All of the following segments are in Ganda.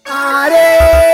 are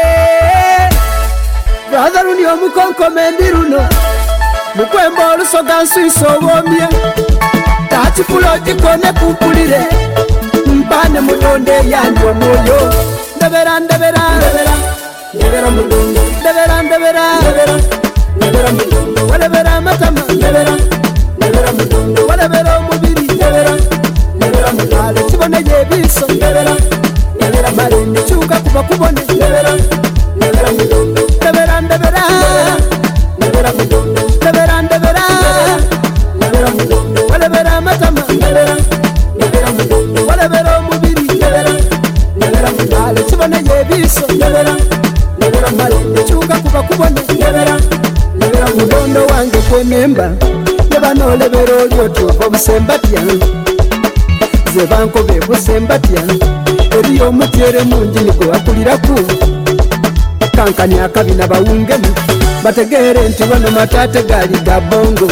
brother uni omukonko mendiruno mukwemba olusoga nsuiso obomye tati fuloti kone kumpulire mpane mudonde yandi omwoyo ndebera ndebera ndebera ndebera mudondo ndebera ndebera ndebera ndebera mudondo walebera matama ndebera ndebera mudondo walebera omubiri ndebera ndebera mutale kibone yebiso ndebera ndebera marende chuka kuba kubone ndebera ndebera mudondo ndebera ndebera ndebera mudondo ndebera ndebera ndebera mudondo walebera matama ndebera ndebera mudondo walebera omubiri ndebera ndebera mutale kibone yebiso ndebera ndebera marende chuka kuba kubone ndebera ndebera mudondo wange kwenemba nebano lebera olyoto obusembatya zebanko bebusembatya eriyo omutyere mungi nigo akuliraku kankani akabina bawungemu bategere nti bano matate gali ga bongo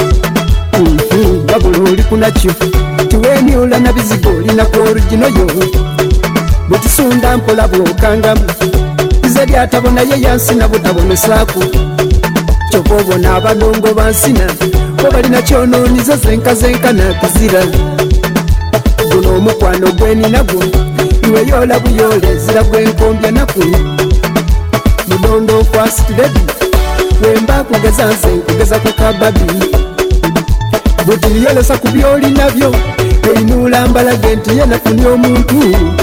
wabula oli kunakyo tiweniula na bizigo olina ku origino yo butisunda mpola bwokangamu ize lyatabona ye yansina butabonesaku kyova obona abanongo bansina bo balina kyononize zenkazenkana kuzira guno omukwano gweninagwo iwe yola buyole zira gwenkombya naku mudondo okwasitiredi wemba kugeza nze nkugeza ku kababi bwetiyolesa ku byoli nabyo einula mbalage nti yenafunye omuntu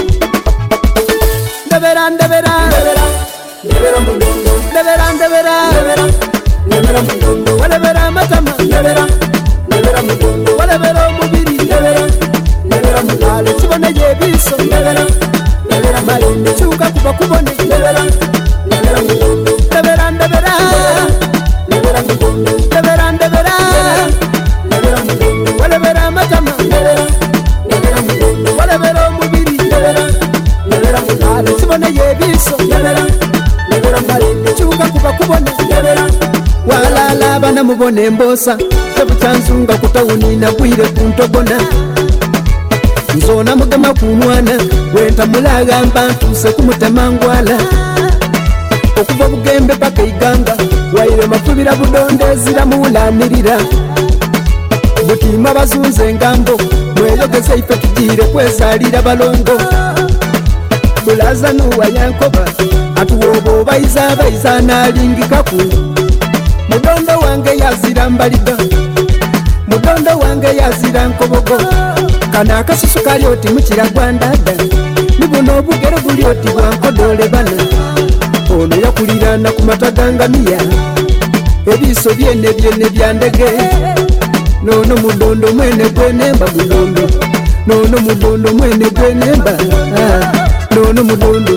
ndebera ndebera ndebera ndebera mudondo ndebera ndebera ndebera ndebera mudondo walebera matama ndebera ndebera mudondo walebera omubiri ndebera ndebera mutale kibone yebiso ndebera ndebera marende chuka kuba kubone ndebera ndebera mudondo ndebera ndebera ndebera mudondo ndebera ndebera ndebera mudondo walebera matama ndebera ndebera mudondo walebera omubiri ndebera ndebera mutale kibone yebiso ndebera ndebera marende chuka kuba kubone ndebera walala bana mubone mbosa tebukyanzunga kutawuni nagwire kuntogona nzona mugema ku mwana wenta mulaga mpantuse kumutema ngwala okuva bugembe paka iganga waire mafubira budonde ziramulanirira butima bazunze engambo mweyogeze ife tugire kwezalira balongo bulaza nuwa yankoba atuwobo bayiza nalingikaku mudondo wange yazira mbaliga mudondo wange yazira nkobogo kana akasusu kali oti mukira gwandada nibuno obugero buli oti bwankodole bana ono yakulirana ku matagangamiya ebiso byene byandege nono mudondo mwene gwenemba mudondo nono mudondo mwene gwenemba nono mudondo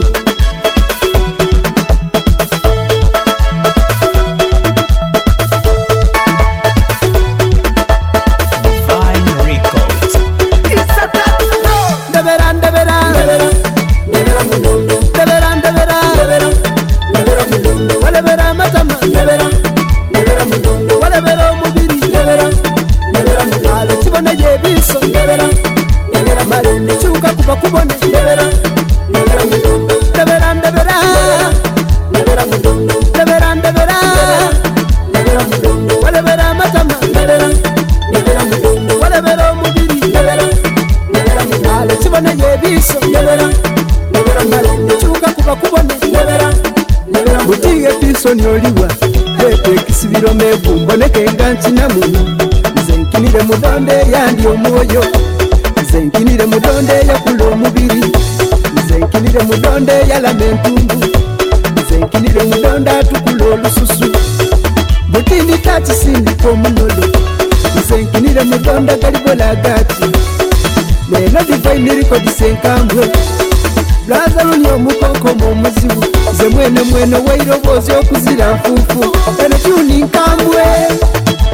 noliwa ekisibiro mebumboneke ngankinamu nze nkinire mudonde yandi omwoyo nze nkinire mudonde yakula omubiri nze nkinire mudonde yalama entumbu nze nkinire mudonde atukula olususu butindi takisindika omunolo nze nkinire mudonde galibolagati neno divainirikodisenkambwe blaza luni omukonkomo omuzibu ze mwene wairoboozi okuzira nfuufu eno kyuni nkambwe